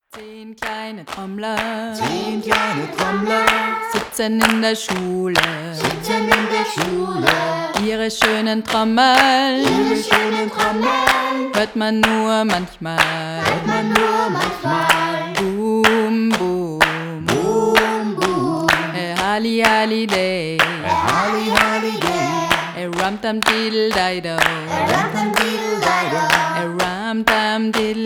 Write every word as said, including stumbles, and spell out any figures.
Zehn kleine Trommler, Zehn kleine Trommler sitzen in der Schule, sitzen in der Schule. ihre schönen Trommeln Ihre schönen Trommeln hört man nur manchmal. hört man nur manchmal. Boom, boom, Boom, boom, eh, Halli, Halli, Day, Halli, Halli, Day. eh, Rum, Tam, Diddle, Dido, Ram, tam, diddle, dido. eh, Rum, Tam, Diddle,